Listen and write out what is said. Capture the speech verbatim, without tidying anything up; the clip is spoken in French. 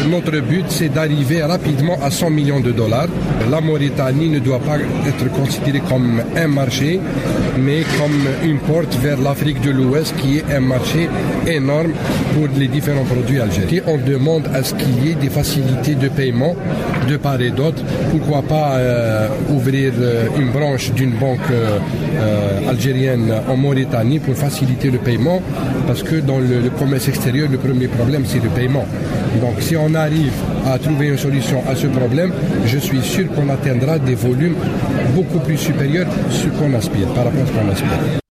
Notre but, c'est d'arriver rapidement à cent millions de dollars. La Mauritanie ne doit pas être considérée comme un marché, mais comme une porte vers l'Afrique de l'Ouest, qui est un marché énorme pour les différents produits algériens. On demande à ce qu'il y ait des facilités de paiement de part et d'autre. Pourquoi pas euh, ouvrir euh, une branche d'une banque euh, euh, algérienne en Mauritanie pour faciliter le paiement, parce que dans le, le commerce extérieur, le premier problème, c'est le paiement. Donc si on arrive à trouver une solution à ce problème, je suis sûr qu'on atteindra des volumes beaucoup plus supérieurs à ce qu'on aspire, par rapport à ce qu'on aspire.